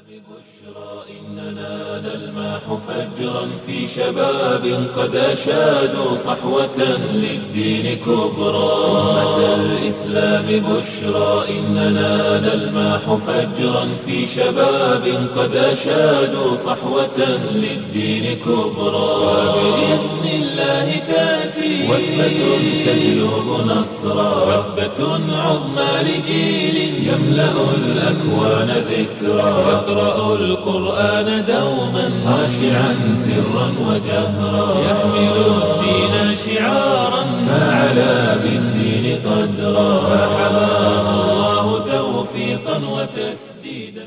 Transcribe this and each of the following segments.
إننا نلمح فجرا في شباب قد أشادوا صحوة للدين كبرى أمة الإسلام بشرى إننا نلمح فجرا في شباب قد أشادوا صحوة للدين كبرى وبإذن الله تأتي وثبة تجلب نصرا وثبة عظمى لجيل يملأ الأكوان ذكرى يقرأ القرآن دوما خاشعا سرا وجهرا يحمل الدين شعارا فعلى بالدين قدرا فحماه الله توفيقا وتسديدا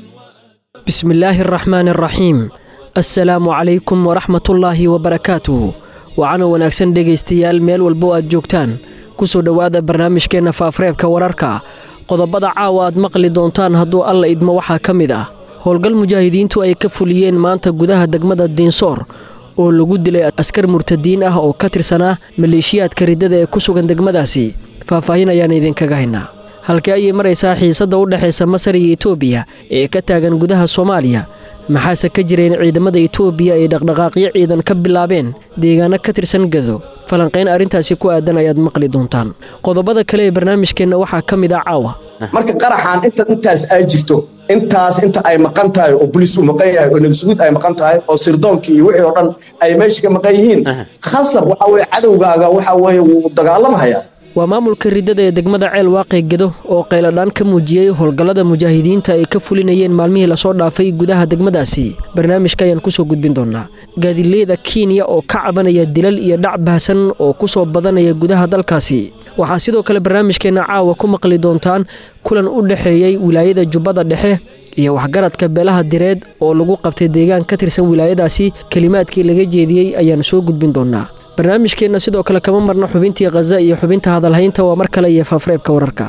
بسم الله الرحمن الرحيم السلام عليكم ورحمة الله وبركاته وعنا wanaagsan dhegeystayaal meel walbo aad joogtaan kusoo dhawaada barnaamijkeena faafareebka wararka qodobada caawa aad maqli doontaan hadduu alla idmo waxaa ka mid ah howlgal mujaahidiintu ay ka fuliyeen maanta gudaha degmada Diinsoor oo lagu dilay askar murtadiin ah oo ka tirsanaa maleeshiyaadka ridada ee ku sugan degmadaasi faahfaahin ayaan idinkaga haynaa halkii ay maraysaa xiisada u dhaxaysa Masar iyo Itoobiya ee ka taagan gudaha Soomaaliya maxaase ka jireen ciidamada Itoobiya ee dhaqdhaqaaqyo ciidan ka bilaabeen deegaano ka tirsan Gado falanqeyn arintaasi ku aadan ayaad maqli doontaan qodobada kale ee barnaamijkeena waxaa ka mid ah caawa marka qaraxan intaas ay jirto inta ay maqan tahay oo booliis u maqan yahay oo nabsuud ay maqan tahay oo sirdoonkii iyo wixii oo dhan ay meesha ka maqan yihiin khasab waxa way cadawgaaga waxa way uu dagaalamaya waa maamulka ridada ee degmada Ceel Waaqay Gado oo qayladaan ka muujiyay howlgallada mujaahidiinta ay ka fulinayeen maalmihii la soo dhaafay gudaha degmadaasi barnaamijka ayaan ku soo gudbin doonaa gaadileeda Kenya oo ka cabanaya dilal iyo dhac baahsan oo ku soo badanaya gudaha dalkaasi waxaa sidoo kale barnaamijkeena caawa ku maqli doontaan kulan u dhaxeeyay wilaayada Jubbada Dhexe iyo waxgaradka beelaha direed oo lagu qabtay deegaan ka tirsan wilaayadaasi kalimaadkii laga jeediyay ayaan soo gudbin doonaa barnaamijkeena sidoo kale kama marna xubintii Gaza iyo xubinta hadalhaynta waa mar kale iyo faafareebka wararka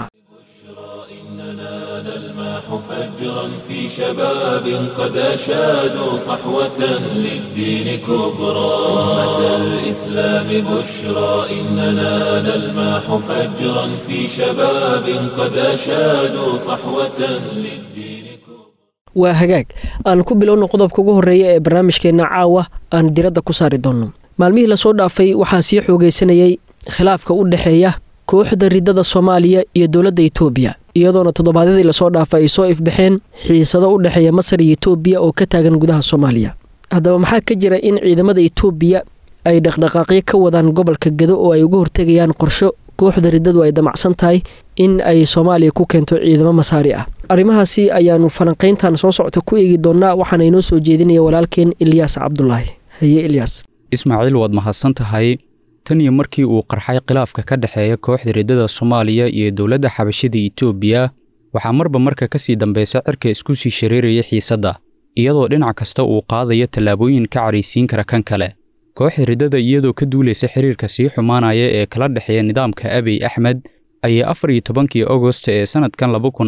فجرا في شباب قد أشادوا صحوة للدين كبرى أمة الإسلام بشرى إننا نلمح فجرا في شباب قد أشادوا صحوة للدين كبرى waa hagaag aan ku bilowno qodobka ugu horeeya ee barnaamijkeena caawa aan diradda ku saari doono maalmihii la soo dhaafay waxaa sii xoogeysanayay khilaafka u dhaxeeya kooxda ridada Soomaaliya iyo dawladda Itoobiya iyadoona toddobaadyadii la soo dhaafay ay soo ifbaxeen xiisado u dhaxeeya Masar iyo Itoobiya oo ka taagan gudaha Soomaaliya haddaba maxaa ka jira in ciidamada Itoobiya ay dhaqdhaqaaqyo ka wadaan gobolka Gado oo ay uga hortagayaan qorsho kooxda ridadu ay damacsan tahay in ay Soomaaliya ku keento ciidamo Masaari ah arrimahaasi ayaanu falanqeyntan soo socota ku eegi doonaa waxaana inoo soo jeedinaya walaalkeen Ilyas Cabdullaahi haye Ilyas Ismaaciil waad mahadsan tahay tan iyo markii uu qarxay khilaafka ka dhaxeeya kooxda ridada Soomaaliya iyo dawladda xabashida Itoobiya waxaa marba marka ka sii dambaysa cirka isku sii shareeraya xiisada iyadoo dhinac kasta uu qaadayo tallaabooyin ka careysiin kara kan kale kooxda ridada iyadoo ka duuleysa xiriirka sii xumaanaya ee kala dhaxeeya nidaamka Abiy Ahmed ayay 14 August ee sanadkan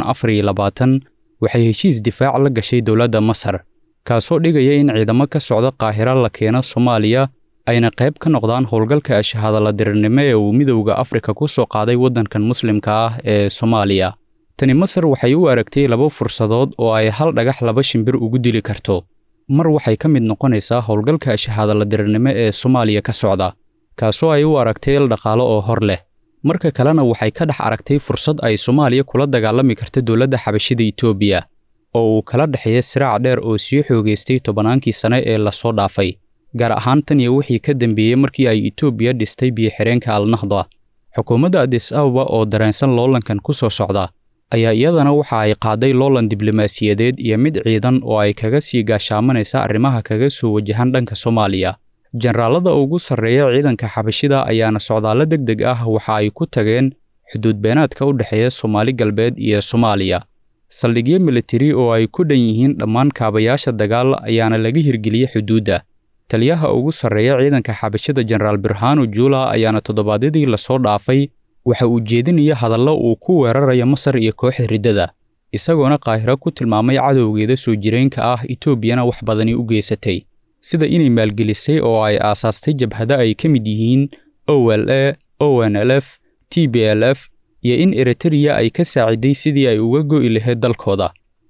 2024 waxay heshiis difaac la gashay dawladda Masar kaasoo dhigaya in ciidamo ka socda Qaahira la keeno Soomaaliya ayna qayb ka noqdaan howlgalka shahaadada dirirnimo ee uu midowga Afrika ku soo qaaday wadankan muslimka ah ee Soomaaliya tani Masar waxay u aragtay laba fursadood oo ay hal dhagax laba shimbir ugu dili karto mar waxay ka mid noqonaysaa howlgalka shahaadada dirirnimo ee Soomaaliya ka socda kaasoo ay u aragtay dhaqaale oo hor leh marka kalena waxay ka dhex aragtay fursad ay Soomaaliya kula dagaalami karto dawladda xabashida Itoobiya oo uu kala dhaxeeyo siraac dheer oo sii xoogeystay tobannaankii sano ee la soo dhaafay gaar ahaan tan iyo wixii ka dambeeyay markii ay Itoobiya dhistay biyo-xireenka Al-Nahda xukuumadda Addis Ababa oo dareensan loolankan ku soo socda ayaa iyadana waxa ay qaaday loolan diblomaasiyadeed iyo mid ciidan oo ay kaga sii gaashaamanaysa arrimaha kaga soo wajahan dhanka Soomaaliya generaalada ugu sarreeya ciidanka xabashida ayaana socdaalo degdeg ah waxa ay ku tageen xuduud beenaadka u dhaxeeya Soomaali galbeed iyo Soomaaliya saldhigyo military oo ay ku dhan yihiin dhammaan kaabayaasha dagaal ayaana laga hirgeliyay xuduudda taliyaha ugu sarreeya ciidanka xabashida General Birhanu Jula ayaana toddobaadyadii la soo dhaafay waxa uu jeedinaya hadallo uu ku weerarayo Masar iyo kooxda ridada isagoona Qaahira ku tilmaamay cadowgeeda soo jireenka ah Itoobiyana wax badani u geysatay sida inay maalgelisay oo ay aasaastay jabhada ay ka mid yihiin OLA, ONLF, TPLF iyo in Eritrea ay ka saaciday sidii ay uga go'i lahayd dalkooda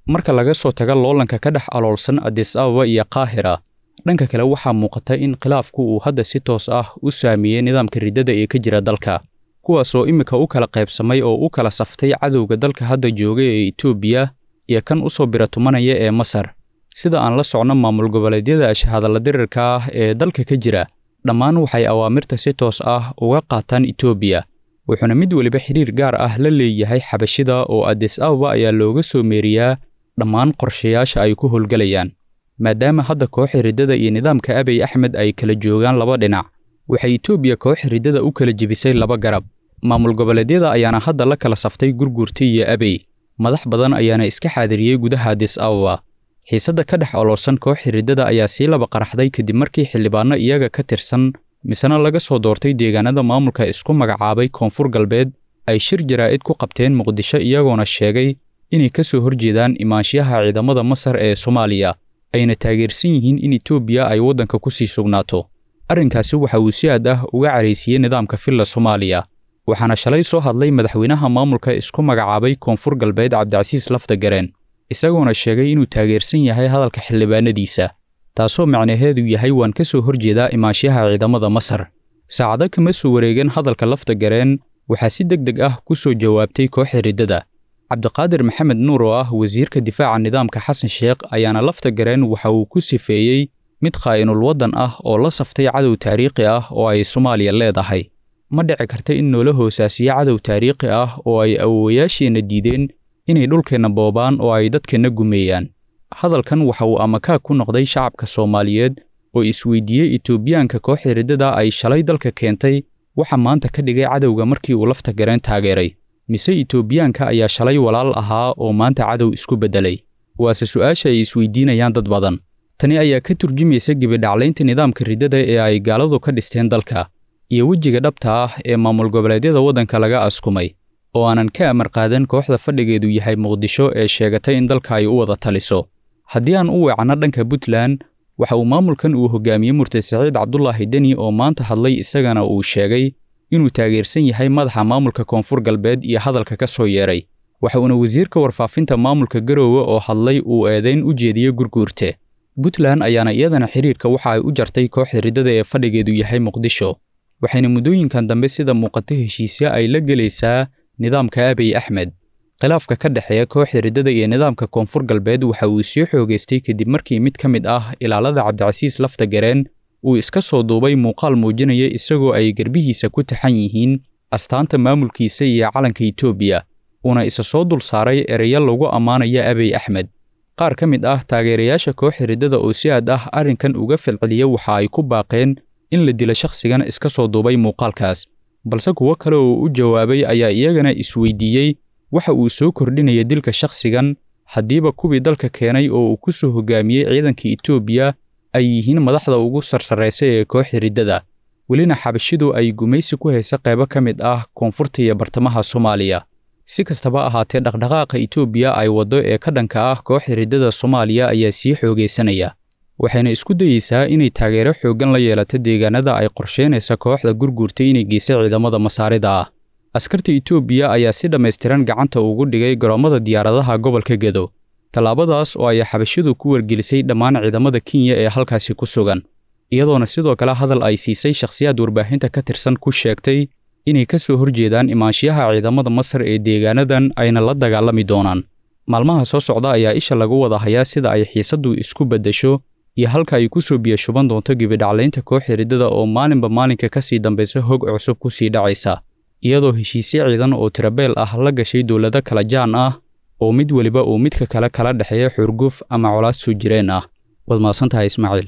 marka laga soo tago loolanka ka dhex aloolsan Addis Ababa iyo Qaahira dhanka kale waxaa muuqata in khilaafku uu hadda si toos ah u saameeyay nidaamka riddada ee ka jira dalka kuwaasoo imika u kala qaybsamay oo u kala saftay cadowga dalka hadda jooga ee Itoobiya iyo kan u soo biratumanaya ee Masar sida aan la socno maamul goboleedyada ashhadalla dirirka ah ee dalka ka jira dhammaan waxay awaamirta si toos ah uga qaataan Itoobiya wuxuuna mid waliba xiriir gaar ah la leeyahay xabashida oo Addis Ababa ayaa looga soo meeriyaa dhammaan qorshayaasha ay ku howlgalayaan maadaama hadda kooxda riddada iyo nidaamka Abiy Ahmed ay kala joogaan laba dhinac waxay Itoobiya kooxda riddada u kala jebisay laba garab maamul goboleedyada ayaana hadda la kala saftay Gurgurta iyo Abiy madax badan ayaana iska xaadiriyay gudaha Addis Ababa xiisadda ka dhex oloolsan kooxda riddada ayaa sii laba qaraxday kadib markii xildhibaano iyaga ka tirsan misana laga soo doortay deegaanada maamulka isku magacaabay Koonfur Galbeed ay shir jaraa'id ku qabteen Muqdisho iyagoona sheegay inay ka soo horjeedaan imaanshiyaha ciidamada Masar ee Soomaaliya ayna taageersan yihiin in Itoobiya ay waddanka ku sii sugnaato arrinkaasi waxa uu si aad ah uga careysiyay nidaamka filla Soomaaliya waxaana shalay soo hadlay madaxweynaha maamulka isku magacaabay Koonfur Galbeed Cabdicasiis Laftagareen isagoona sheegay inuu taageersan yahay hadalka xildhibaanadiisa taasoo macnaheedu yahay waan ka soo horjeedaa imaanshiyaha ciidamada Masar saacado kama soo wareegan hadalka Laftagareen waxaa si degdeg ah ku soo jawaabtay kooxda riddada Cabdiqaadir Maxamed Nuur oo ah wasiirka difaaca nidaamka Xasan Sheekh ayaana Laftagareen waxa uu ku sifeeyay mid qaa'inul waddan ah oo la saftay cadow taariikhi ah oo ay Soomaaliya leedahay ma dhici karta in noola hoosaasiyo cadow taariikhi ah oo ay awoowayaasheena diideen inay dhulkeena boobaan oo ay dadkeena gumeeyaan hadalkan waxa uu amaka ku noqday shacabka Soomaaliyeed oo isweydiiyay Itoobiyaanka kooxda riddada ay shalay dalka keentay waxa maanta ka dhigay cadowga markii uu Laftagareen taageeray mise Itoobiyaanka ayaa shalay walaal ahaa oo maanta cadow isku bedelay waase su'aasha ay isweydiinayaan dad badan tani ayaa ka turjumaysa gibidhaclaynta nidaamka riddada ee ay gaaladu ka dhisteen dalka iyo wejiga dhabta ah ee maamul goboleedyada waddanka laga askumay oo aanan ka amar qaadan kooxda fadhigeedu yahay Muqdisho ee sheegatay in dalka ay u wada taliso haddii aan u weecano dhanka Puntland waxa uu maamulkan uu hogaamiyey Murtad Saciid Cabdullaahi Deni oo maanta hadlay isagana uu sheegay inuu taageersan yahay madaxa maamulka Koonfur Galbeed iyo hadalka ka soo yeeray waxa uuna wasiirka warfaafinta maamulka Garowe oo hadlay uu eedeyn u jeediyay Gurgurta Puntland ayaana iyadana xiriirka waxa ay u jartay kooxda riddada ee fadhigeedu yahay Muqdisho waxayna muddooyinkan dambe sida muuqata heshiisyo ay la gelaysaa nidaamka Abiy Ahmed khilaafka ka dhaxeeya kooxda riddada iyo nidaamka Koonfur Galbeed waxa uu sii xoogeystay kadib markii mid ka mid ah ilaalada Cabdicasiis Laftagareen uu iska soo duubay muuqaal muujinaya isagoo ay garbihiisa ku taxan yihiin astaanta maamulkiisa iyo calanka Itoobiya una isa soo dul saaray ereyo lagu ammaanayo Abiy Ahmed qaar ka mid ah taageerayaasha kooxda riddada oo si aad ah arrinkan uga falceliya waxa ay ku baaqeen in la dilo shakhsigan iska soo duubay muuqaalkaas balse kuwa kale oo u jawaabay ayaa iyagana isweydiiyay waxa uu soo kordhinaya dilka shakhsigan haddiiba kuwii dalka keenay oo uu ku soo hogaamiyey ciidanka Itoobiya ay yihiin madaxda ugu sarsareysa ee kooxda riddada welina xabashidu ay gumaysi ku haysa qaybo ka mid ah koonfurta iyo bartamaha Soomaaliya si kastaba ahaatee dhaqdhaqaaqa Itoobiya ay wado ee ka dhanka ah kooxda riddada Soomaaliya ayaa sii xoogeysanaya waxayna isku dayeysaa inay taageero xooggan la yeelato deegaanada ay qorsheynaysa kooxda Gurgurta inay geysay ciidamada Masaarida ah askarta Itoobiya ayaa si dhameystiran gacanta ugu dhigay garoomada diyaaradaha gobolka Gedo talaabadaas oo ay xabashidu ku wargelisay dhammaan ciidamada Kenya ee halkaasi ku sugan iyadoona sidoo kale hadal ay siisay shakhsiyaad warbaahinta ka tirsan ku sheegtay inay ka soo horjeedaan imaanshiyaha ciidamada Masar ee deegaanadan ayna la dagaalami doonaan maalmaha soo socda ayaa isha lagu wada hayaa sida ay xiisaddu isku bedesho iyo halka ay ku soo biyo shuban doonto gibidhaclaynta kooxda riddada oo maalinba maalinka ka sii dambaysa hog cusub ku sii dhacaysa iyadoo heshiisyo ciidan oo tirabeel ah la gashay dowlado kala jaan ah oo mid waliba uu midka kale kala dhaxeeyo xurguf ama colaad soo jireen ah wad maasantahay Ismaaciil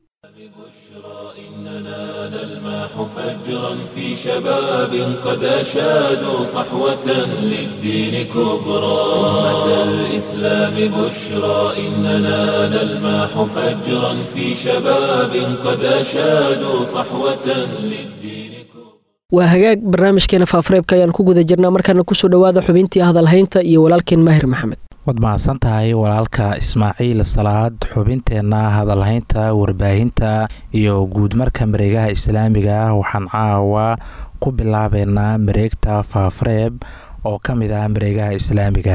فجرا في شباب قد أشادوا صحوة للدين كبرى أمة الإسلام بشرى إننا نلمح فجرا في شباب قد أشادوا صحوة للدين كبرى waa hagaag barnaamijkeena faafareebka ayaan ku guda jirnaa markaana kusoo dhawaada xubintii hadalhaynta iyo walaalkeen Maahir Maxamed wad mahadsan tahay walaalka Ismaaciil Salaad xubinteena hadalhaynta warbaahinta iyo guud marka mareegaha islaamiga waxaan caawa ku bilaabeynaa mareegta faafareeb oo ka mid ah mareegaha islaamiga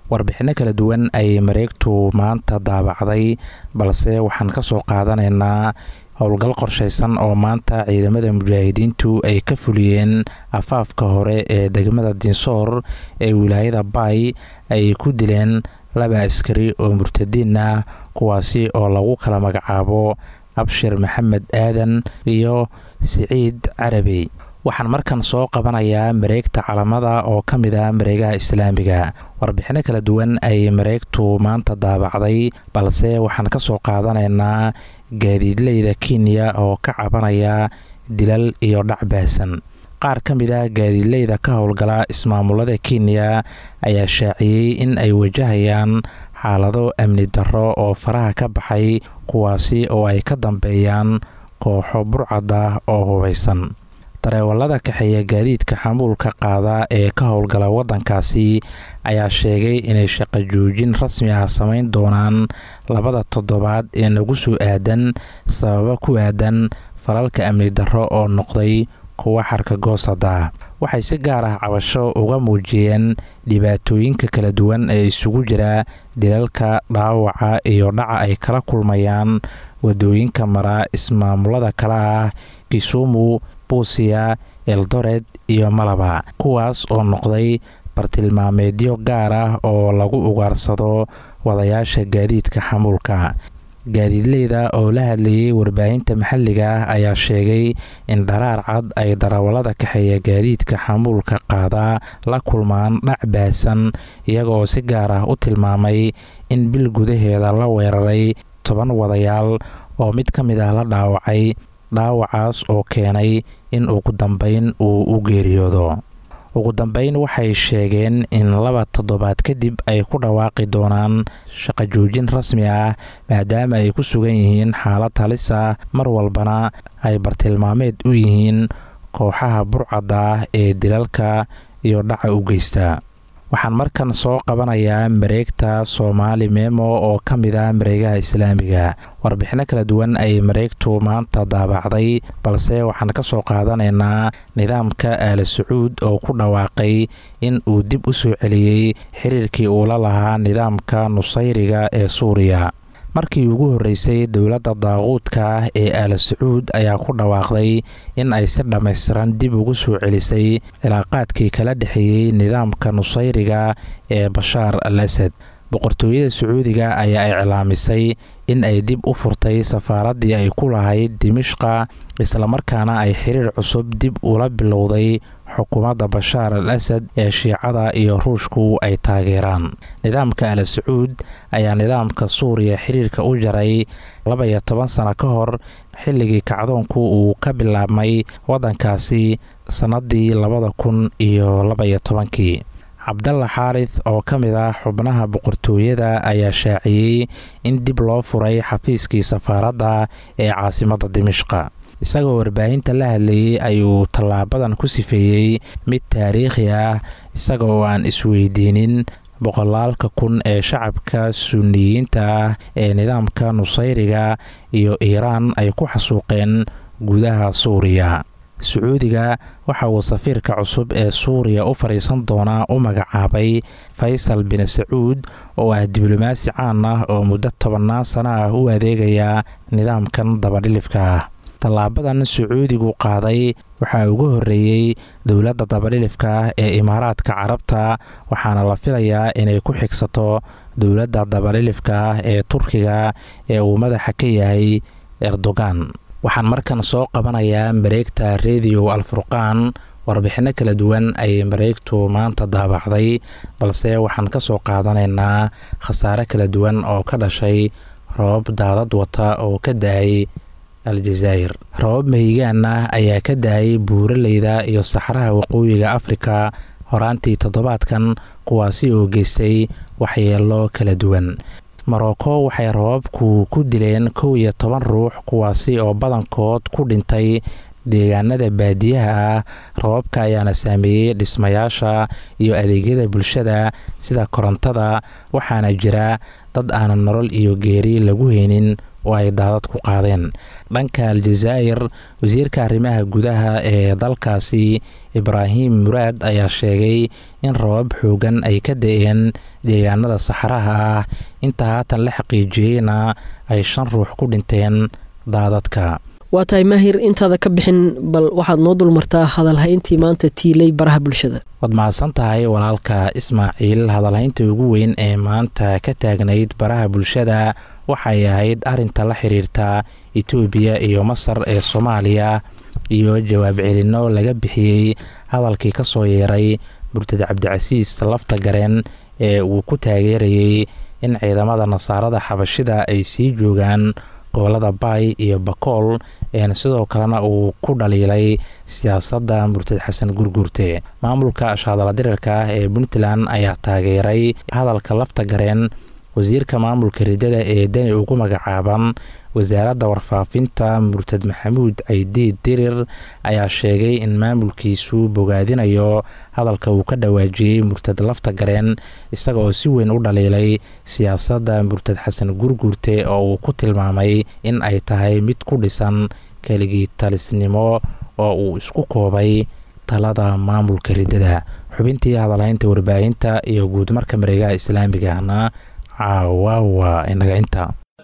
warbixinno kala duwan ay mareegtu maanta daabacday, balse waxaan ka soo qaadanaynaa howlgal qorshaysan oo maanta ciidamada mujaahidiintu ay ka fuliyeen afaafka hore ee degmada Dinsoor ee wilaayada Bay. Ay ku dileen 2 askari oo murtadiin ah, kuwaasi oo lagu kala magacaabo Abshir Maxamed Aadan iyo Siciid Carabi. waxaan markan soo qabanayaa mareegta calamada oo ka mid ah mareegaha islaamiga. warbixino kala duwan ay mareegtu maanta daabacday, balse waxaan ka soo qaadanaynaa gaadiidleyda Kenya oo ka cabanaya dilal iyo dhac baahsan. qaar ka mid ah gaadiidleyda ka howlgala ismaamulada Kenya ayaa shaaciyay in ay wajahayaan xaalado amni darro oo faraha ka baxay, kuwaasi oo ay ka dambeeyaan kooxo burcad ah oo hubeysan. dareewalada kaxeeya gaadiidka xamuulka qaada ee ka howlgala wadankaasi ayaa sheegay inay shaqo joojin rasmi ah samayn doonaan 2 toddobaad ee nagu soo aadan sababa ku aadan falalka amni darro oo noqday kuwa xarka goosada. waxay si gaar ah cabasho uga muujiyeen dhibaatooyinka kala duwan ee isugu jira dilalka, dhaawaca iyo dhaca ay kala kulmayaan wadooyinka mara ismaamulada kala ah Kisumu, Busia, Eldoret iyo Malaba, kuwaas oo noqday bartilmaameedyo gaar ah oo lagu ugaarsado wadayaasha gaadiidka xamuulka. gaadiidleyda oo la hadlayay warbaahinta maxalliga ah ayaa sheegay in dharaar cad ay darawalada kaxeeya gaadiidka xamuulka qaada la kulmaan dhac baahsan, iyagoo si gaar ah u tilmaamay in bil gudaheeda la weeraray 10 wadayaal oo mid ka mid ah la dhaawacay, dhaawacaas oo keenay in ugu dambeyn uu u geeriyoodo. ugu dambeyn waxay sheegeen in 2 toddobaad kadib ay ku dhawaaqi doonaan shaqo joojin rasmi ah, maadaama ay ku sugan yihiin xaalad halis ah, mar walbana ay bartilmaameed u yihiin kooxaha burcadda ah ee dilalka iyo dhaca u geysta. waxaan markan soo qabanayaa mareegta Soomaali Memo oo ka mid ah mareegaha islaamiga. warbixino kala duwan ay mareegtu maanta daabacday, balse waxaan ka soo qaadanaynaa nidaamka Aal Sacuud oo ku dhawaaqay in uu dib u soo celiyay xiriirkii uu la lahaa nidaamka Nusayriga ee Suuriya. markii ugu horeysay dowladda daaquudka ah ee Aal Sacuud ayaa ku dhawaaqday in ay si dhammaystiran dib ugu soo celisay cilaaqaadkii kala dhexeeyay nidaamka Nusayriga ee Bashaar al-Asad. boqortooyada Sacuudiga ayaa iclaamisay in ay dib u furtay safaaraddii ay ku lahayd Dimashqa, isla markaana ay xiriir cusub dib ula bilowday xukuumadda Bashaar al-Asad ee Shiicada iyo Ruushku ay taageeraan. nidaamka Aal Sacuud ayaa nidaamka Suuriya xiriirka u jaray 12 sano ka hor, xilligii kacdoonku uu ka bilaabmay wadankaasi sanadii 2012. Cabdalla Xaarith oo ka mid ah xubnaha boqortooyada ayaa shaaciyay in dib loo furay xafiiskii safaaradda ee caasimadda Dimashqa. isagoo warbaahinta la hadlayay ayuu tallaabadan ku sifeeyey mid taariikhi ah, isagoo aan isweydiinin boqolaalka kun ee shacabka sunniyiinta ah ee nidaamka Nusayriga iyo Iiraan ay ku xasuuqeen gudaha Suuriya. Sacuudiga waxa uu safiirka cusub ee Suuriya u fariisan doonaa u magacaabay Faysal bin Sacuud oo ah diblomaasi caan ah oo muddo 10 sano ah u adeegaya nidaamkan dabadhilifka ah. tallaabadan Sacuudigu qaaday waxaa ugu horeeyay dowladda dabadhilifka ah ee Imaaraadka Carabta, waxaana la filayaa inay ku xigsato dowladda dabadhilifka ah ee Turkiga ee uu madaxa ka yahay Erdogan. waxaan markan soo qabanayaa mareegta Radio Al-Furqaan. warbixino kala duwan ay mareegtu maanta daabacday, balse waxaan ka soo qaadanaynaa khasaare kala duwan oo ka dhashay roobab daadad wata oo ka da'ay Aljazaa'ir. roobab mahigaan ah ayaa ka da'ay buuraleyda iyo saxaraha waqooyiga Afrika horaantii toddobaadkan, kuwaasi oo geystay waxyeello kala duwan. Morocco waxay roobabku ku dileen 11 ruux, kuwaasi oo badankood ku dhintay deegaanada baadiyaha ah. roobabka ayaana saameeyey dhismayaasha iyo adeegyada bulshada sida korontada, waxaana jira dad aanan nolol iyo geeri lagu heynin oo ay daadad ku qaadeen. dhanka aljazaa'ir, wasiirka arrimaha gudaha ee dalkaasi ibraahim muraad ayaa sheegay in roobab xoogan ay ka da-een deegaanada saxaraha ah. inta haatan la xaqiijiyeyna ay 5 ruux ku dhinteen daadadka. waa tahay maahir, intaada ka bixin bal waxaad noo dulmartaa hadalhayntii maanta tiilay baraha bulshada. waad mahadsan tahay walaalka ismaaciil. hadalhaynta ugu weyn ee maanta ka taagnayd baraha bulshada waxay ahayd arinta la xiriirta Itoobiya iyo Masar ee Soomaaliya iyo jawaab celino laga bixiyey hadalkii ka soo yeeray Murtad Cabdicasiis Lafta Gareen ee uu ku taageerayay in ciidamada Nasaarada Xabashida ay sii joogaan gobolada Bay iyo Bakool, sidoo kalena uu ku dhaliilay siyaasadda Murtad Xasan Gurgurte. maamulka ashadala dirarka ee Puntland ayaa taageeray hadalka Lafta Gareen. wasiirka maamulka ridada ee dani ugu magacaaban wasaaradda warfaafinta Murtad Maxamuud Caydiid Dirir ayaa sheegay in maamulkiisu bogaadinayo hadalka uu ka dhawaajiyey Murtad Lafta Gareen, isaga oo si weyn u dhaliilay siyaasadda Murtad Xasan Gurgurte oo uu ku tilmaamay in ay tahay mid ku dhisan keligii talisnimo oo uu isku koobay talada maamulka ridada. xubintii hadalhaynta warbaahinta iyo guud marka mareegaha islaamiga ahna caawa inaga inta.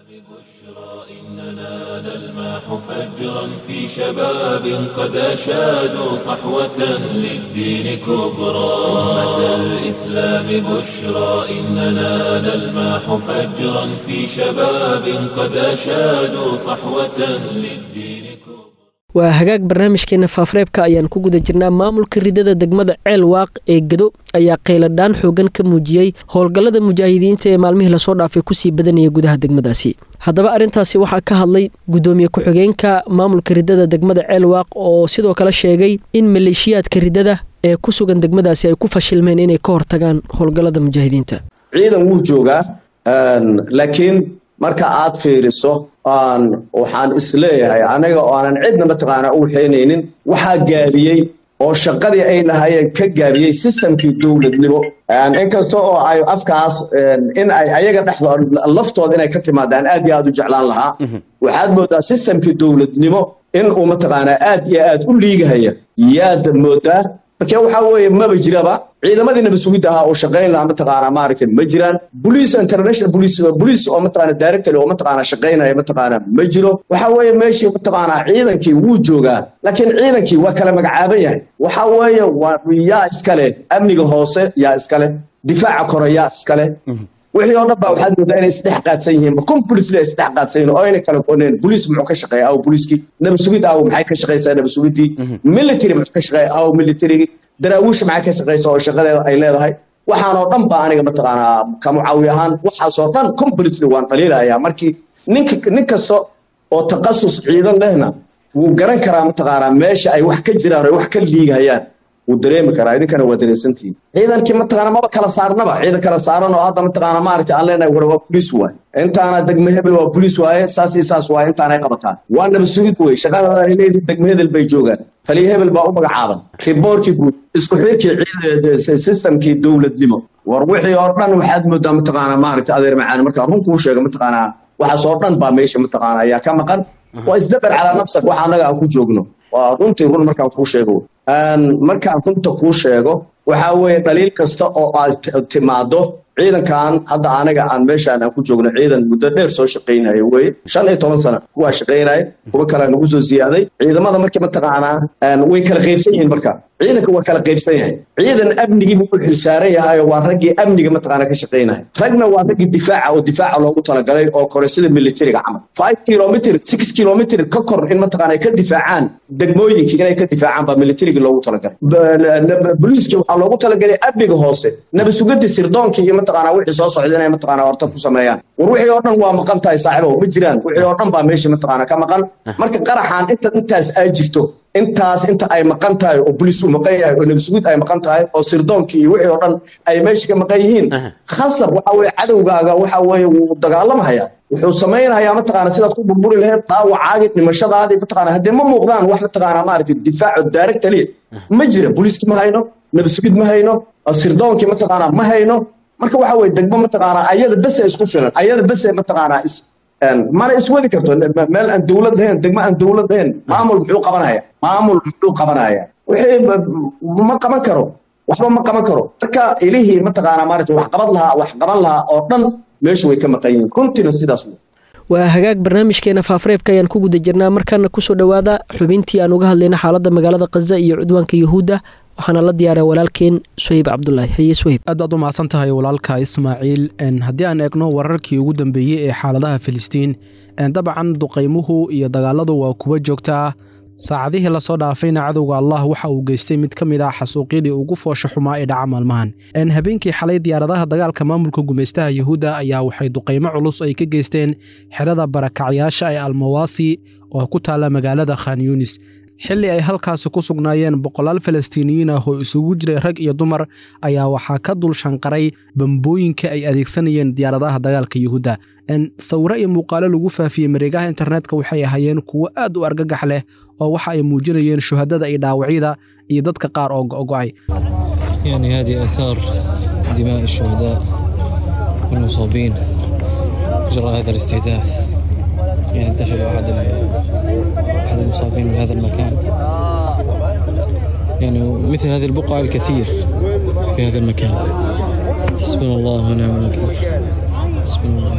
فجرا في شباب قد أشادوا صحوة للدين كبرى. أمة الإسلام بشرى إننا نلمح فجرا في شباب قد أشادوا صحوة للدين كبرى. waa hagaag barnaamijkeena faafareebka ayaan ku guda jirnaa. maamulka ridada degmada ceel waaq ee Gado ayaa qeyladhaan xoogan ka muujiyey howlgallada mujaahidiinta ee maalmihii lasoo dhaafay kusii badanaya gudaha degmadaasi. haddaba arrintaasi waxaa ka hadlay gudoomiye ku-xigeenka maamulka ridada degmada ceel waaq oo sidoo kale sheegay in maleeshiyaadka ridada ee ku sugan degmadaasi ay ku fashilmeen inay ka hortagaan howlgallada mujaahidiinta. ciidan wuu joogaa, laakiin marka aad fiiriso waxaan isleeyahay anaga oo aanan cidna mataqaana u waxaynaynin waxaa gaabiyey oo shaqadii ay lahaayeen ka gaabiyey systemkii dowladnimo. inkasta oo ay afkaas in ay ayaga dhexdooda laftooda inay ka timaadaan aad iyo aad u jeclaan lahaa, waxaad moodaa systemkii dowladnimo in uu mataqaanaa aad iyo aad u liigahaya yaad moodaa. marka waxa weeye maba jiraba ciidamadii nabad sugidda ahaa oo shaqayn lahaa mataqaanaa maaragtay ma jiraan. police international police oo mataqaanaa directly oo mataqaanaa shaqaynaya mataqaanaa ma jiro. waxa weeye meeshii mataqaanaa ciidankii wuu joogaa, laakiin ciidankii waa kala magacaaban yahay. waxa weeye waa yaa iskale amniga hoose, yaa iskale difaaca kore, yaa iskale wixii oo dhan baa waxaad moodaa inay isdhex qaadsan yihiin completely isdhex qaadsan yihiin oo ayna kala kooneen. police muxuu ka shaqeeyaa aw police-kii, nabad sugid aw maxay ka shaqeysaa nabad sugiddii, military muxuu ka shaqeeyaa aw military-gii, daraawiish maxay ka shaqeysaa oo shaqadeeda ay leedahay. waxaan oo dhan baa aniga mataqaanaa ka mucaawi ahaan waxaasoo dhan completely waan dhaliilayaa. markii nin kasta oo takhasus ciidan lehna wuu garan karaa mataqaanaa meesha ay wax ka jiraan oo wax ka liigahayaan wuu dareemi karaa. idinkana waa dareesantihiin. ciidankii mataqaanaa maba kala saarnaba, ciidan kala saaran oo hadda mataqaanaa maaragtay aan leenahay war waa police waaye, intaana degme hebel waa police waaye, saas iyo saas waaye, intaanay qabataan waa nabad sugid wey. shaqada ay leeyihiin degme hebel bay joogaan, taliya hebel baa u magacaaban, riboorkii guud, isku xirkii systemkii dowladnimo. war wixii oo dhan waxaad moodaa mataqaanaa maaragtay adeer macaan markaa run kuu sheega mataqaanaa waxaas oo dhan baa meesha mataqaanaa ayaa ka maqan. waa isdabar calaa nafsak waxa annaga aan ku joogno. waa runtii run markaan kuu sheego. markaan runta kuu sheego waxaa weeye dhaliil kasta oo aad timaado ciidankan hadda anaga aan meeshaan aan ku joogno ciidan muddo dheer soo shaqaynaya weeye 15 sano kuwa shaqaynaya kuwa kale nagu soo ziyaaday. ciidamada markii mataqaanaa way kala qaybsan yihiin. marka ciidanka waa kala qaybsan yahay. ciidan amnigii buu xilsaaran yahay oo waa raggii amniga mataqaanaa ka shaqaynaya, ragna waa raggii difaaca oo difaaca loogu talagalay oo kore sida militariga camal 5 kilometer 6 kilometer ka kor in mataqaanaa ka difaacaan degmooyinkii inay ka difaacaan baa militariga loogu talagalay. booliiska waxaa loogu talagalay amniga hoose, nabad sugidda sirdoonkii iyo mataqaanaa wixii soo socda inay mataqaanaa horta ku sameeyaan. war wixii oo dhan waa maqan tahay saaxiibow, ma jiraan. wixii oo dhan baa meesha mataqaanaa ka maqan. marka qaraxaan intaas ay jirto inta ay maqan tahay oo booliis u maqan yahay oo nabad sugid ay maqan tahay oo sirdoonkii iyo wixii oo dhan ay meesha ka maqan yihiin, khasab waxa weeye cadowgaaga waxa weeye wuu dagaalamahayaa. wuxuu samaynayaa mataqaana sidaad ku burburi lahayd dhaawacaagii dhimashadaadii mataqaana haddee ma muuqdaan wax mataqaana maaragtay difaaco daaragta liya ma jira booliiskii ma hayno nabasugid ma hayno sirdoonkii mataqaana ma hayno marka waxa weye degmo mataqaana ayada bes isku filan ayada bes mataqaana mana iswadi karto meel aan dowlad lahayn degmo aan dowlad lahayn maamul muxuu qabanaya wixii ma qaban karo waxba ma qaban karo marka ilihii mataqaana maaragtay wax qaban lahaa oo dhan meesha way ka maqan yihiin runtiina sidaas waa hagaag barnaamijkeena faafareebka ayaan ku guda jirnaa markaana kusoo dhowaada xubintii aan uga hadlayna xaaladda magaalada Gaza iyo cudwaanka Yuhuudda waxaana la diyaaray walaalkeen Suhayb Cabdullaahi haye Suhayb aad baad u mahadsan tahay walaalka Ismaaciil haddii aan eegno wararkii ugu dambeeyay ee xaaladaha Filistiin dabcan duqeymuhu iyo dagaaladu waa kuwa joogta saacadihii la soo dhaafayna cadowga Allah waxa uu geystay mid kamid ah xasuuqyadii ugu foosha xumaa ee dhaca maalmahan habeenkii xalay diyaaradaha dagaalka maamulka gumeystaha Yuhuudda ayaa waxay duqeymo culus ay ka geysteen xerada barakacyaasha ee Al-Mawasi oo ku taala magaalada Khan Yunis xilli ay halkaas ku sugnaayeen boqolaal Falastiiniyiin ah oo isugu jiray rag iyo dumar ayaa waxaa ka dul shanqaray bambooyinka ay adeegsanayeen diyaaradaha dagaalka Yuhuudda sawiro iyo muuqaalo lagu faafiyay mareegaha internetka waxay ahaayeen kuwo aad u argagax leh oo waxa ay muujinayeen shuhadada iyo dhaawacyada iyo dadka qaar oo go'go'ay يعني هذه آثار دماء الشهداء والمصابين جراء هذا الاستهداف يعني انتشل أحد المصابين من هذا المكان يعني مثل هذه البقعة الكثير في هذا المكان حسبنا الله ونعم الوكيل حسبنا الله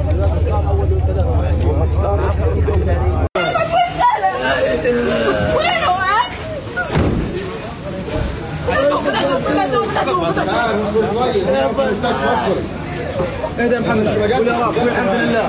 اهدى محمد قول يا رب الحمد لله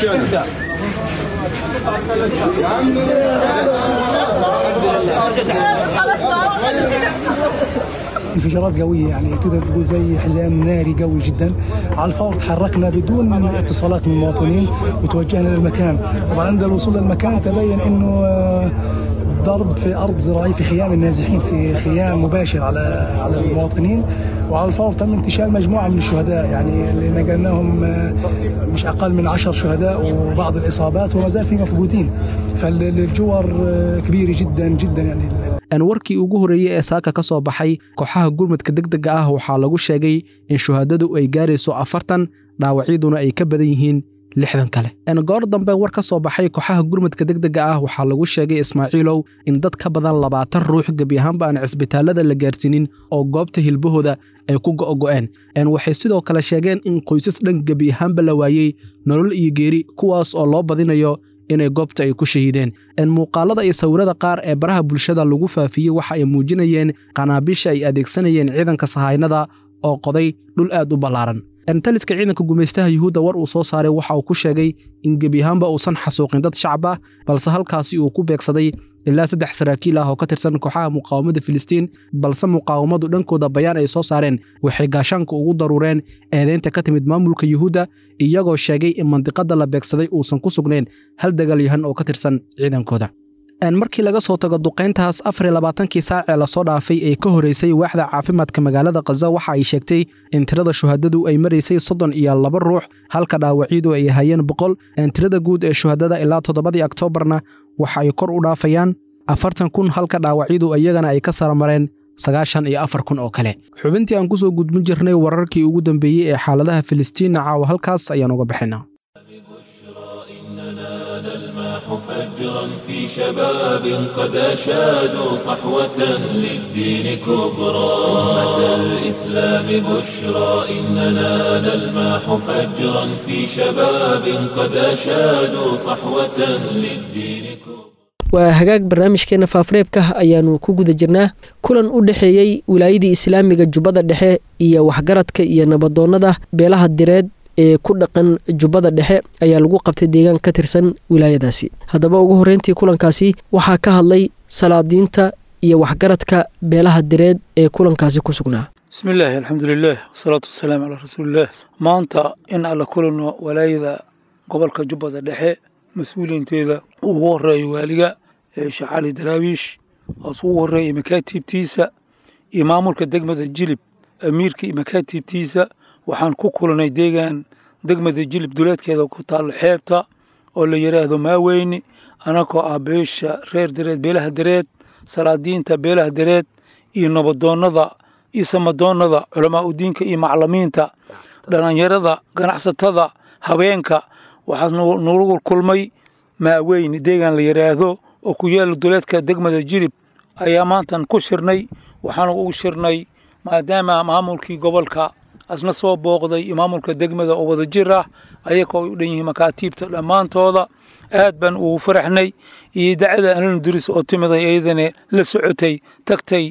انفجارات قوية يعني تقدر تقول زي حزام ناري قوي جدا على الفور تحركنا بدون اتصالات من المواطنين وتوجهنا للمكان طبعا عند الوصول للمكان تبين انه ضرب في أرض زراعية في خيام النازحين في خيام مباشر على المواطنين وعلى الفور تم انتشال مجموعة من الشهداء يعني اللي نقلناهم مش أقل من 10 شهداء وبعض الإصابات وما زال في مفقودين فالجوار كبيرة جدا جدا يعني warkii ugu horeeyay ee saaka ka soo baxay kooxaha gurmadka degdega ah waxaa lagu sheegay in shuhadadu ay gaarayso 40 dhaawacyaduna ay ka badan yihiin 60 kale goor dambe war ka soo baxay kooxaha gurmadka degdega ah waxaa lagu sheegay Ismaaciilow in dad ka badan 20 ruux gabi ahaanba aan cisbitaalada la gaarsiinin oo goobta hilbahooda ay ku go'go'een waxay sidoo kale sheegeen in qoysas dhan gabi ahaanba la waayay nolol iyo geeri kuwaas oo loo badinayo inay goobta ay ku shahiideen muuqaalada iyo sawirada qaar ee baraha bulshada lagu faafiyay waxa ay muujinayeen qanaabisha ay adeegsanayeen ciidanka sahaynada oo qoday dhul aad u ballaaran taliska ciidanka gumeystaha Yuhuudda war uu soo saaray waxa uu ku sheegay in gabi ahaanba uusan xasuuqin dad shacab ah balse halkaasi uu ku beegsaday ilaa 3 saraakiil ah oo ka tirsan kooxaha muqaawamada Filistiin balse muqaawamadu dhankooda bayaan ay soo saareen waxay gaashaanka ugu daruureen eedeynta ka timid maamulka Yuhuudda iyagoo sheegay in mandiqada la beegsaday uusan ku sugnayn hal dagaalyahan oo ka tirsan ciidankooda markii laga soo tago duqeyntaas 24 saac ee la soo dhaafay ee ka horeysay waaxda caafimaadka magaalada Gaza waxa ay sheegtay in tirada shuhadadu ay mareysay 32 ruux halka dhaawacyadu ay hayeen 100 tirada guud ee shuhadada ilaa 7 Oktoobarna waxa ay kor u dhaafayaan 40,000 halka dhaawacyadu iyagana ay ka saramareen 94,000 oo kale xubintii aan ku soo gudbin jirnay wararkii ugu dambeeyay ee xaaladaha Filistiin caawa halkaas ayaan uga bixinaa فجرا في شباب قد أشادوا صحوة للدين كبرى أمة الإسلام بشرى إننا نلمح فجرا في شباب قد أشادوا صحوة للدين كبرى waa hagaag barnaamijkeena faafareebka ayaanu ku guda jirnaa kulan u dhaxeeyay wilaayadii islaamiga Jubbada Dhexe iyo waxgaradka iyo nabadoonnada beelaha direed ee ku dhaqan Jubbada Dhexe ayaa lagu qabtay deegaan ka tirsan wilaayadaasi hadaba ugu horeyntii kulankaasi waxaa ka hadlay salaadiinta iyo waxgaradka beelaha direed ee kulankaasi ku sugnaa bismillaah alxamdulillaah wasalaatu wasalaamu calaa rasuulillaah maanta in alla kulano walaayada gobolka Jubbada Dhexe مسؤولينتيدا ووري واليا شعالي دراويش وصوري مكاتب تيسا إمامك دقمة الجلب أميرك مكاتب تيسا وحان كوكولنا ديغان degmada jilib duleedkeeda ku taalo xeebta oo la yidhaahdo maaweyne anakoo ah beesha reer dareed beelaha dareed salaadiinta beelaha dareed iyo nabadoonnada iyo samadoonnada culamaa udiinka iyo maclimiinta dhalinyarada ganacsatada haweenka waxaas nagu kulmay maaweyne deegaan la yidhaahdo oo ku yaala duleedka degmada jilib ayaa maantan ku shirnay waxaana ugu shirnay maadaama maamulkii gobolka asna soo booqday iyo maamulka degmada oo wada jir ah ayagoo ay u dhan yihiin makaatiibta dhammaantooda aad baan ugu faraxnay iyo idaacada anlan duris oo timiday iyadana la socotay tagtay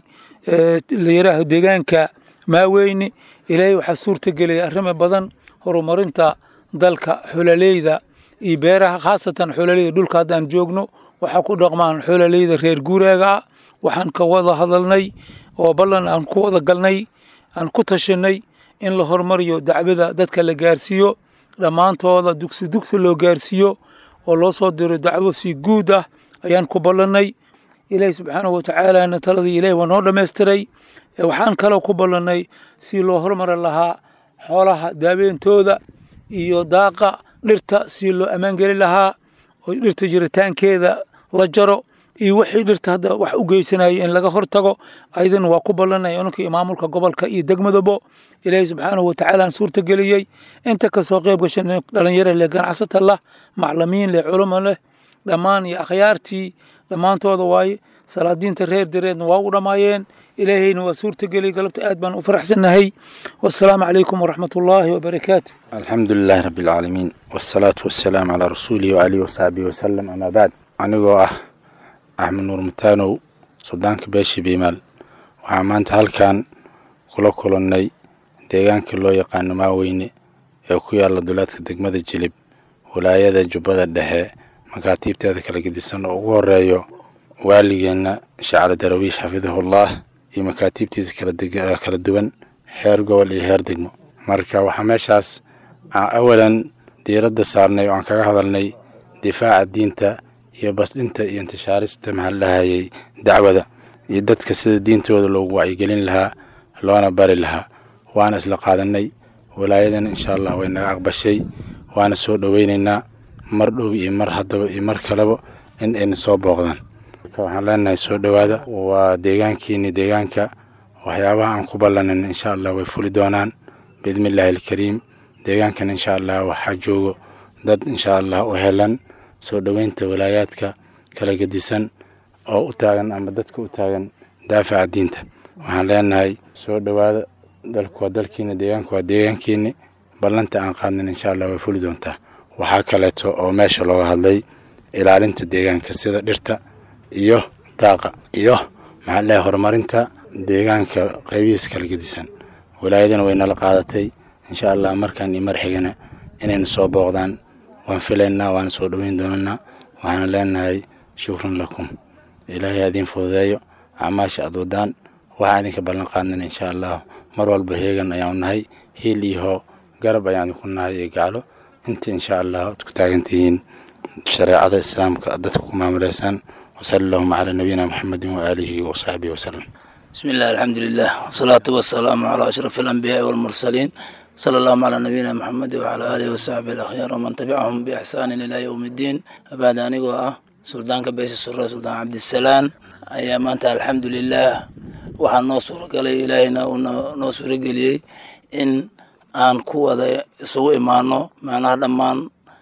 la yidhaaho deegaanka maaweyne ilaahay waxaa suurta gelaya arrimo badan horumarinta dalka xoolaleyda iyo beeraha khaasatan xoolaleyda dhulka haddaan joogno waxaa ku dhaqmaan xoolaleyda reer guuraaga ah waxaan ka wada hadalnay oo ballan aan ku wada galnay aan ku tashanay in la horumariyo dacwada dadka la gaarsiiyo dhammaantooda dugsi loo gaarsiiyo oo loo soo diro dacwo si guud ah ayaan ku ballannay ilaahi subxaanahu watacaalana taladii ilaahi waa noo dhammaystiray waxaan kaloo ku ballannay si loo horumari lahaa xoolaha daaweyntooda iyo daaqa dhirta si loo ammaangeli lahaa oo dhirta jiritaankeeda la jaro iyo wixii dhirta hadda wax u geysanayo in laga hortago aydan waa ku ballanay ninkii maamulka gobolka iyo degmadaba ilaahay subxaanahu watacaala aan suurta geliyey inta kasoo qayb gashan dhalinyaro leh ganacsata lah maclimiin leh culamo leh dhammaan iyo akhyaartii dhammaantooda waaye salaadiinta reer dareedna waa u dhammaayeen ilaahayna waa suurta geliyey galabta aad baan u faraxsannahay wassalaamu calaykum waraxmatullaahi wabarakaatu alxamdu lilaahi rabbi alcaalamiin wassalaatu wassalaamu calaa rasuulihi waalihi wasaxbihi wasalam amaa bacd anigoo ah axmed nuur mataanow suldaanka beesha biimaal waxaa maanta halkan kula kulannay deegaanka loo yaqaano maaweyne ee ku yaalla duleedka degmada jilib walaayada jubbada dhexe makaatiibteeda kala gedisan oo ugu horeeyo waaligeenna shacala darawiish xafidahullaah iyo makaatiibtiisa kala duwan heer gobol iyo heer degmo marka waxaa meeshaas aan awalan diiradda saarnay oo aan kaga hadalnay difaaca diinta iyo basdhinta iyo intishaarista mahallahayay dacwada iyo dadka sida diintooda loogu wacyigelin lahaa loona bari lahaa waana isla qaadanay walaayadana insha allah way naga aqbashay waana soo dhoweynaynaa mar dhow iyo mar haddaba iyo mar kaleba in ayna soo booqdaan marka waxaan leenahay soo dhowaada waa deegaankiini deegaanka waxyaabaha aan ku ballanin insha allah way fuli doonaan biidnillaahi alkariim deegaankan insha allah waxaa joogo dad insha allah u helan soo dhoweynta walaayaadka kala gedisan oo u taagan ama dadka u taagan daafaca diinta waxaan leenahay soo dhowaada dalku waa dalkiina deegaanku waa deegaankiini ballanta aan qaadnin insha allah way fuli doontaa waxaa kaleeto oo meesha looga hadlay ilaalinta deegaanka sida dhirta iyo daaqa iyo maxaa leeyahay horumarinta deegaanka qaybihiisa kala gedisan walaayadana way nala qaadatay insha allah markaan iyo mar xigana inayna soo booqdaan waan filaynaa waana soo dhoweyn doonanaa waxaana leenahay shukran lakum ilaahay adiin fududeeyo acmaasha aad wadaan waxaa idinka ballan qaadnana insha allah mar walba heegan ayaanu nahay hiil iyo hoo garab ayaanu ku nahay iyo gaclo inta insha allah ad ku taagantihiin shareecada islaamka dadka ku maamulaysaan wasali allahuma calaa nabiyina muxamedin waaalihi wasaxbihi wasalam بسم الله الحمد لله والصلاة والسلام على أشرف الأنبياء والمرسلين صلى الله على نبينا محمد وعلى آله وصحبه الأخيار ومن تبعهم بإحسان إلى يوم الدين بعد أن يقول سلطان كبيس السرة سلطان عبد السلام أيام أنت الحمد لله وحن نصر قال إلهنا ونصر قلي إن أن قوة سوء إيمانه معنا دمان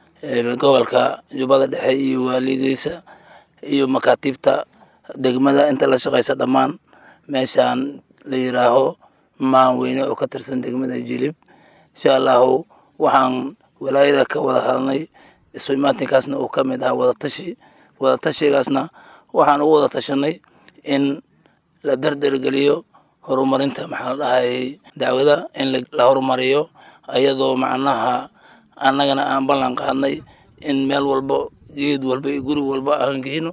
قولك جبال الحي والديسة iyo makaatibta degmada inta la shaqeysa dhamaan meeshaan la yiraaho maaweyne oo ka tirsan degmada jilib insha Allah waxaan walaayada ka wada hadalnay ismaatinkaasna uu kamid ah wada tashigaasna waxaan u wada tashanay in la dardar galiyo horumarinta maxaa la dhahay dacwada in la horumariyo ayadoo macnaha annagana aan ballan qaadnay in meel walba geed walba iyo guri walba aan geeyno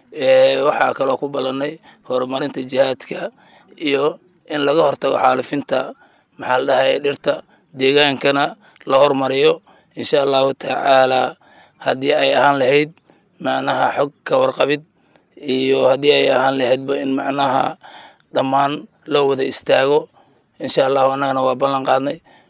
waxaa kaloo ku ballanay horumarinta jihaadka iyo in laga hortago xaalifinta maxaa la dhahay dhirta deegaankana la horumariyo insha allahu tacaala haddii ay ahaan lahayd macnaha xog ka warqabid iyo haddii ay ahaan lahaydba in macnaha dhammaan loo wada istaago insha allahu annagana waa ballan qaadnay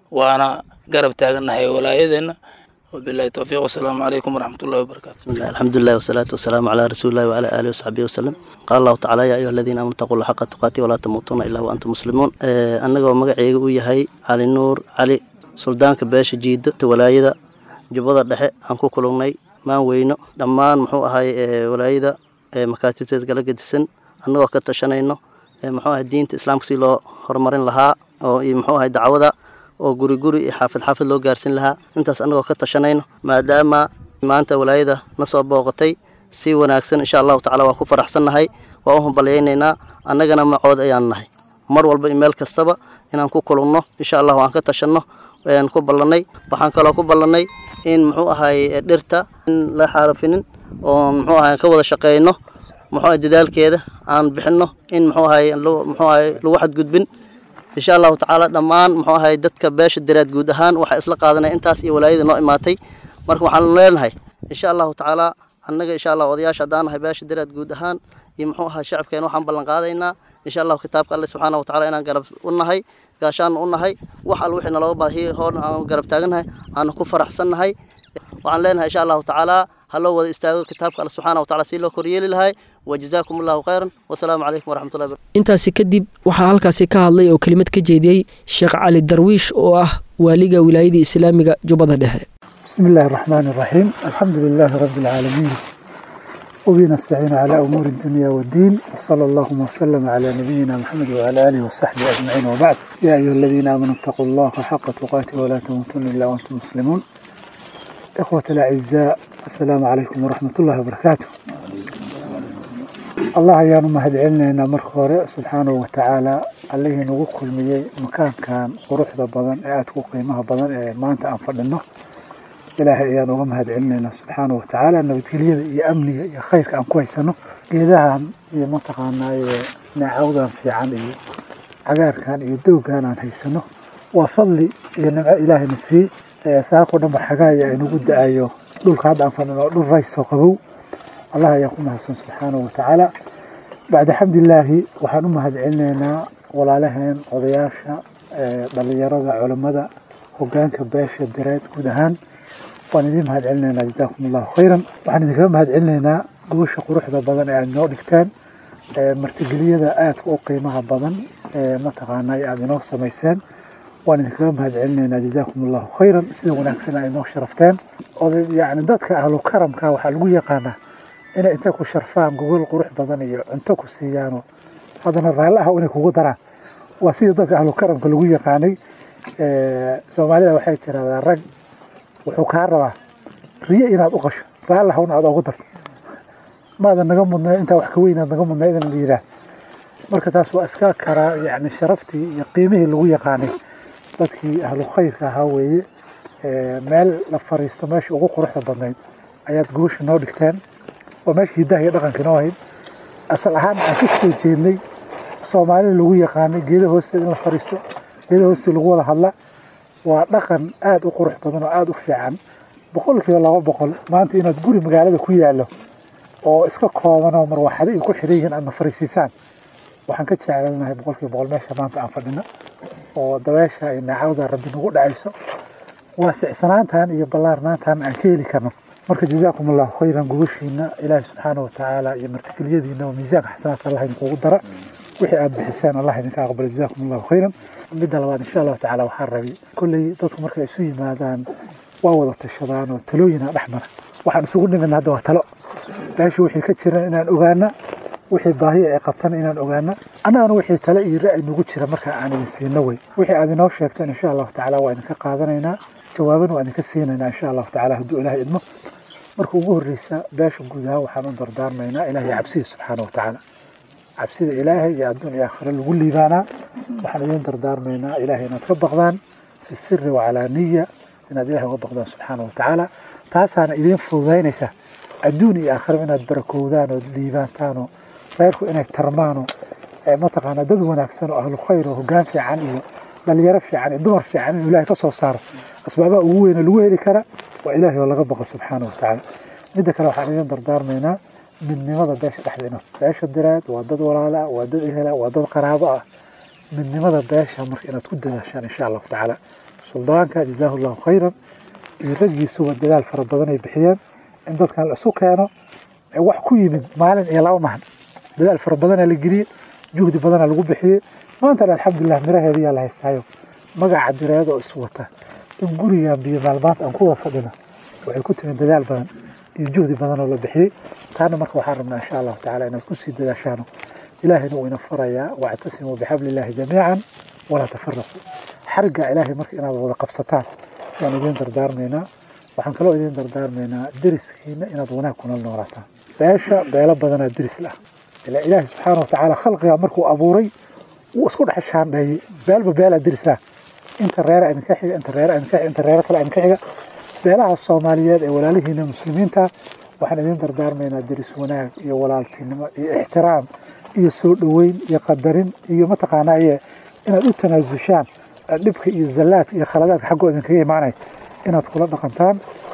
waana garab taagannahay walaayadeena وبالله التوفيق والسلام عليكم ورحمة الله وبركاته. بسم الله الحمد لله والصلاة والسلام على رسول الله وعلى آله وصحبه وسلم. قال الله تعالى يا أيها الذين آمنوا اتقوا الله حق تقاته ولا تموتون إلا وأنتم مسلمون. أنا مقعي وياهي علي نور علي سلطان كباش جيد ولايدا جبضة دحى أنكو كلوني ما وينه دمان محو هاي ولايدا مكاتب تتقلق السن أنا وقت شنينه محو الدين الإسلام كسيلو هرمرين لها أو محو هاي دعوة oo guri xaafid loo gaarsin lahaa intaas anagoo ka tashanayno maadaama maanta walaayada na soo booqatay si wanaagsan insha Allah taala waa ku faraxsanahay waa u hambalyeynayna annagana macood ayaan nahay mar walba email kastaba inaan ku kulunno insha Allah waan ka tashanno aan ku ballanay waxaan kaloo ku ballanay in muxuu ahay dhirta in la xarafinin oo muxuu ahay ka wada shaqeeyno muxuu dadaalkeeda aan bixinno in muxuu ahay lagu xad gudbin إن شاء الله تعالى دمان محوها يدتك باش الدرات جود هان وحيصل قادنا أنتاس إيولايد نائماتي مركب حلنا هاي إن شاء الله تعالى النجا إن شاء الله وضياش دانا هاي باش الدرات جود هان يمحوها شعب كانوا حنبل قادينا إن شاء الله كتابك الله سبحانه وتعالى إن قرب قلنا هاي قاشان قلنا هاي وحل وحنا لو هي هون قرب تاجنها أنا كفر أحسن هاي وعن لنا إن شاء الله تعالى هلو استاجوا كتابك الله سبحانه وتعالى سيلو كوريل الهاي وجزاكم الله خيرا والسلام عليكم ورحمة الله وبركاته. intaasi kadib waxaa halkaasi ka hadlay oo kelimad ka jeediyay Sheekh Cali Darwiish oo ah waaliga wilaayada Islaamiga Jubbada Dhexe. بسم الله الرحمن الرحيم الحمد لله رب العالمين وبنستعين على أمور الدنيا والدين وصلى الله وسلم على نبينا محمد وعلى آله وصحبه أجمعين وبعد يا أيها الذين آمنوا اتقوا الله حق تقاته ولا تموتن إلا وأنتم مسلمون. إخوة الأعزاء السلام عليكم ورحمة الله وبركاته. الله يا نمهد علنا مرخورة سبحانه وتعالى عليه نوكل مي مكان كان وروح ذا بدن أتوقع قيمها بدن ما أنت أنفرنا إلهي يا نمهد علنا سبحانه وتعالى إنه بتقولي يا أمني يا خير كان كويس إنه كذا يا منطقة نعوضا في عمي عجار كان يدو كان عن هيسنه وفضلي يا نبع إلهي نسي ساقنا بحاجة نقول أيوه دول قاعد أنفرنا دول رئيس وقبو الله يقوم حسن سبحانه وتعالى بعد حمد الله وحنوم هاد علنا ولا لهن قضياشا بليرة علماء وقان كباش الدرات كدهان ونديم هاد علنا جزاكم الله خيرا وحنديم هاد علنا قوش قروح ذا بدن يعني نوركتان مرتجلية ذا آت وقيمها بدن متقانا يعني نوص ميسان ونديم هاد علنا جزاكم الله خيرا سيدنا ونكسنا إنه شرفتان يعني ذاتك أهل كرم كا وحلقوا قانا إن أنت كو شرفان جوجل قروح بدنية أنت كو سيانو هذا الرجال هو إنك هو درا وسيدك أهل كرم كلوية قاني سومالي وحي ترى الرج وحكارة ريا إن هذا قش رجال هون هذا قدر ماذا نقوم أنت وحكوينا نقوم من إذن الجيران مركز وأسكاك كرا يعني شرفتي يقيمه اللوية قاني dadkii ahlu khayrka ahaa weeye meel la fariisto meesha ugu quruxda badnayd ayaad guusha noo dhigteen oo meeshii hidaha iyo dhaqanka noo ahayd asal ahaan aan ka soo jeednay soomaalida lagu yaqaanay geeda hoosteeda in la fariisto geeda hoosteeda lagu wada hadla waa dhaqan aad u qurux badan oo aad u fiican 200% maanta inaad guri magaalada ku yaallo oo iska kooban oo marwaxado ay ku xiran yihiin aad fariisisaan waxaan ka jeclaanahay 100% meesha maanta aan fadhino oo dabeesha ay naacawda rabbi nagu dhacayso waasicsanaantan iyo ballaarnaantan aan ka heli karno marka jazaakum allah khayran gubashiina ilaahi subxaanahu wa tacaala iyo martigeliyadiina oo miisaanka xasanaadka allah idinkugu dara wixii aad bixisaan allah idinka aqbala jazaakum allah khayran midda labaad insha allah tacaala waxaan rabi kolley dadku markay isu yimaadaan waa wada tashadaan oo talooyina dhexmara waxaan isugu dhimin hadda waa talo meesha wixii ka jira inaan ogaana wixii baahi ay qabtaan inaan ogaana anagana wixii tale iyo ra'yi nagu jira marka aan idin siino way wixii aad inoo sheegtaan insha Allah tacaala waa idinka qaadanaynaa jawaaban waa idinka siinaynaa insha Allah tacaala hadduu ilaahay idmo marka ugu horreysa beesha gudaha waxaan u dardaarmaynaa ilaahay cabsida subxaanahu wa tacaala cabsida ilaahay iyo adduun iyo aakhira lagu liibaanaa waxaan idin dardaarmaynaa ilaahay inaad ka baqdaan fi sirri wa calaaniya inaad ilaahay uga baqdaan subxaanahu wa tacaala taasaana idin fududaynaysa adduun iyo aakhira inaad barakowdaan oo liibaantaan reerku inay tarmaano mataqaana dad wanaagsan oo ahlu khayr oo hoggaan fiican iyo dhalinyaro fiican iyo dumar fiican inuu ilaahay ka soo saaro asbaabaha ugu weyn lagu heli kara waa ilaahay oo laga baqo subxaanahu wa tacaala midda kale waxaan idin dardaarmaynaa midnimada beesha dhexdeena beesha diraad waa dad walaala waa dad ehela waa dad qaraabo ah midnimada beesha marka inaad ku dadaashaan insha Allah tacaala suldaanka jazaahu allahu khayran iyo raggiisuba dadaal fara badan ay bixiyeen in dadkan la isu keeno wax ku yimid maalin iyo laba mahan dadaal fara badanaa la geliyey juhdi badanaa lagu bixiyey maantana alxamdulilah miraheeda yaa la haystaayo magaca direeda oo isu wata in gurigan biyo maalmaanta aan ku wada fadhino waxay ku timid dadaal badan iyo juhdi badan oo la bixiyey taana marka waxaan rabnaa insha allahu tacaala inaad ku sii dadaashaano ilaahayna wuu ina farayaa wactasimuu bixablillahi jamiican walaa tafaraquu xarigga ilaahay marka inaad wada qabsataan yaan idiin dardaarmaynaa waxaan kaloo idiin dardaarmaynaa deriskiina inaad wanaag kuna noolaataan beesha beelo badanaa deris lah ilaa ilaahay subxaana watacaala khalqiga markuu abuuray wuu isku dhex shaandheeyey beelba beelaa deris lah inta reera idinka xiga inta reera idinka xiga inta reera kale idinka xiga beelaha soomaaliyeed ee walaalihiina muslimiinta waxaan idiin dardaarmaynaa deris wanaag iyo walaaltinimo iyo ixtiraam iyo soo dhoweyn iyo qadarin iyo mataqaanaaye inaad u tanaasushaan dhibka iyo zallaadka iyo khaladaadka xaggoo idinkaga imaanay inaad kula dhaqantaan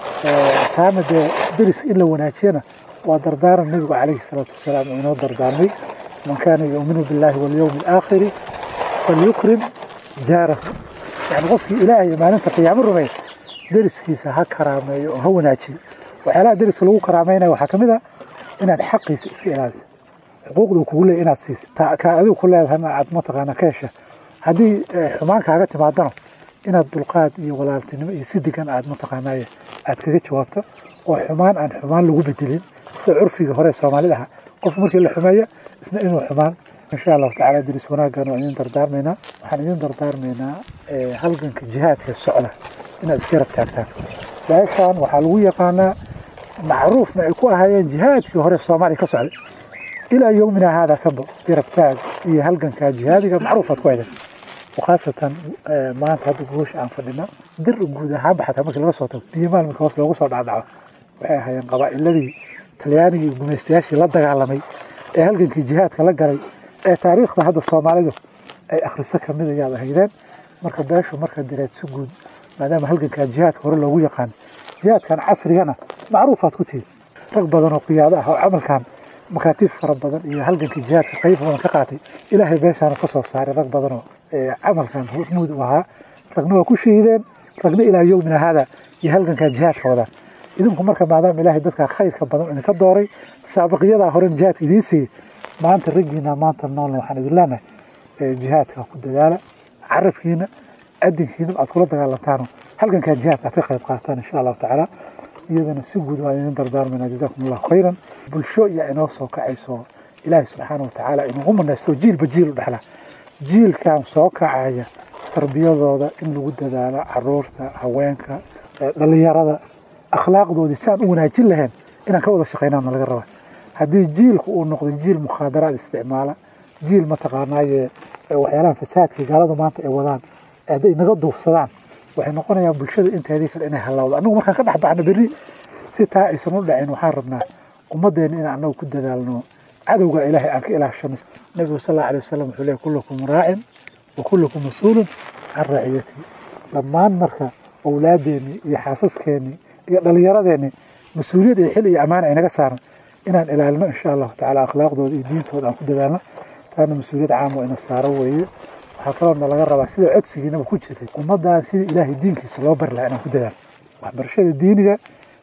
taana dee deris in la wanaajiyana waa dardaaran nebigu calayhi salaatu wasalaam uu inoo dardaarmay man kaana yu'minu billaahi walyowmi alaakhiri falyukrim jaarahu yani qofkii ilaahay iyo maalinta qiyaamo rumeey deriskiisa ha karaameeyo oo ha wanaajiyo waxyaalaha deriska lagu karaameynaya waxaa ka mid ah inaad xaqiisa iska ilaaliso xuquuqda kugu leeyahy inaad siiso kaa adigu ku leedahana aad mataqaana ka hesha haddii xumaan kaaga timaadano inaad dulqaad iyo walaaltinimo iyo si degan aad mataqaanaaye aad kaga jawaabto oo xumaan aan xumaan lagu bedelin sida curfiga hore soomaalida aha qof markii la xumeeya isna inuu xumaan insha allahu tacaala deris wanaaggan waan idin dardaarmaynaa waxaan idin dardaarmaynaa halganka jihaadka socda inaad iska rab taagtaan beeshaan waxaa lagu yaqaanaa macruufna ay ku ahaayeen jihaadkii hore soomaaliya ka socday ilaa yowmina haada kaba garabtaag iyo halgankaa jihaadiga macruufaad ku ahaydeen وخاصة ما أنت هذا جوش عن فلنا در وجود حب حتى ما كل صوته ديما المكواس لو صار دعوة وهي قبائل الذي تلياني بمستياش لا دق على مي هل كان جهات كلا جري تاريخ هذا الصومالي أي آخر السكة من يلا هيدان مركب داش ومركب دريت سجود ما دام هل كان جهات كور لو يقان جهات كان عصري أنا معروفة كتير ركب بدن وقيادة عمل كان مكاتب فرب بدن هل كان جهات قريب من كقاتي إلهي بيش أنا قصص صار ركب بدن عمل كان هو مود وها رغم كل شيء رغم إلى يومنا هذا يهلكن كان جهات هذا إذنكم مركب بعدين إلهي دتك خير كبدن إنك دوري سابقية هورن جهات إليسي ما أنت رجينا ما أنت النول وحنا دلنا جهات كود دلالة عرف هنا أدين هنا أتقول دلالة تانو هل كان جهات أتقرب قاتان إن شاء الله تعالى إذا نسجد وإن دردار من جزاكم الله خيرا بالشوء يعني وصل كعيسو إلهي سبحانه وتعالى إنه هم الناس جيل بجيل بحلا جيل كان سوق عاية تربية ذا إن الود ذا عرورته هوانك لليارة أخلاق ذو دسان وناجيل لهن إن كوضا شقينا من الغربة هذه جيل ونقد جيل مخادرات استعماله جيل متقاناي وحيالان فساد في قالوا ما أنت أولان هذا نقضوا في صدام وحين نقولنا يا بالشدة أنت هذيك لأنها هلا لأنه ما كان كده بعنا بري ستة يسمون لعين وحاربنا ومدين إن عنه كده لأنه عدو إلهي أنك إله الشمس النبي صلى الله عليه وسلم يقول كلكم راع وكلكم مسؤول عن رعيته لما مركا أولاديني يحاسسكني يراديني مسؤولية الحل أمانة إنك صار إن إلهنا إن شاء الله تعالى أخلاق ذو الدين تود عن كده لنا كان مسؤولية عامة إن الصار وهي حكرنا لغة ربع سيد عكسي هنا بكوجته ومضى سيد إلهي الدين كسلوبر لأنا كده وحبرشاد الدين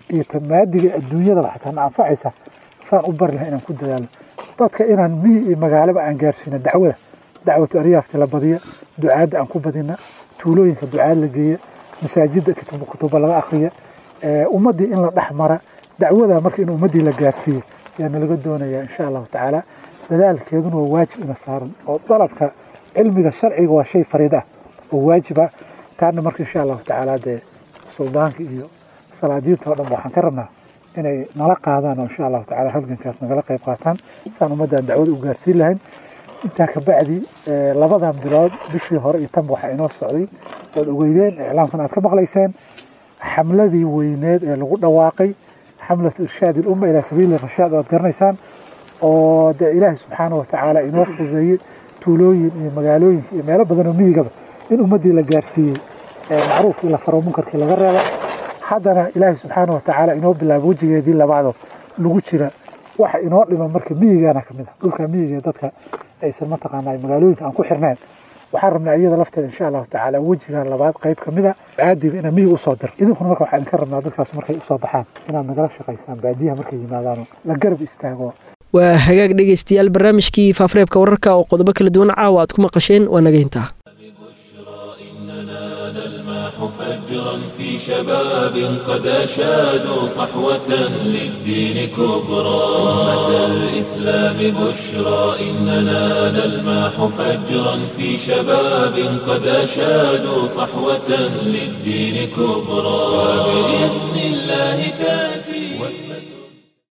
يتمادي الدنيا ده حتى أنا أنفعسه صار أبر لها إن كده لنا dadka inaan magaalaba aan gaarsiino dacwada aryaafta la badiya ducaada aan ku badina tuulooyinka ducaad la geeya masaajida kutuba laga akhriya ummadii in la dhaxmara dacwada marka in ummadii la gaarsiiyo yaana laga doonaya insha Allah taala dadaalkeeduna waa waajib ina saaran oo dalabka cilmiga sharciga waa shay fariid ah oo waajib ah taana marka insha Allah taala de suldaanka iyo salaadiinta oo dhan waxaan ka rabnaa inay nala qaadaan insha Allah taala halgankaas nagala qayb qaataan saan ummadaan dacwada u gaarsiin lahayn inta ka bacdi labadan bilood bishii hore iyo tan waxa inoo socday oo ogeydeen iclaamkan aad ka maqlayseen xamladii weyneed ee lagu dhawaaqay xamlatu irshaad umma ila sabiil rashaad oo garnaysaan oo ilaahay subhanahu wa ta'ala inoo fududeeyay tuulooyin iyo magaalooyin iyo meelo badan oo miyiga in ummadii la gaarsiiyay macruuf ila faro munkarkii laga reebo haddana ilaahay subxaanahu watacaala inoo bilaabo wejigeedii labaado lagu jira waxa inoo dhiman marka miyigana ka mid ah dhulka miyiga dadka aysan mataqaanaa magaalooyinka aan ku xirnayn waxaan rabnaa iyada lafteeda insha allahu tacaala wejigan labaad qayb ka mid a aadiba inaan miyiga usoo dir idinkuna marka waxaan idinka rabnaa dadkaas markay usoo baxaan inaad nagala shaqaysaan baadiyaha markay yimaadaano la garab istaago. waa hagaag dhegaystayaal barnaamijkii faafareebka wararka oo qodobo kala duwan caawa aad ku maqasheen waa naga intaa. فجرا في شباب قد أشادوا صحوة للدين كبرى أمة الإسلام بشرى إننا نلمح فجرا في شباب قد أشادوا صحوة للدين كبرى وبإذن الله تأتي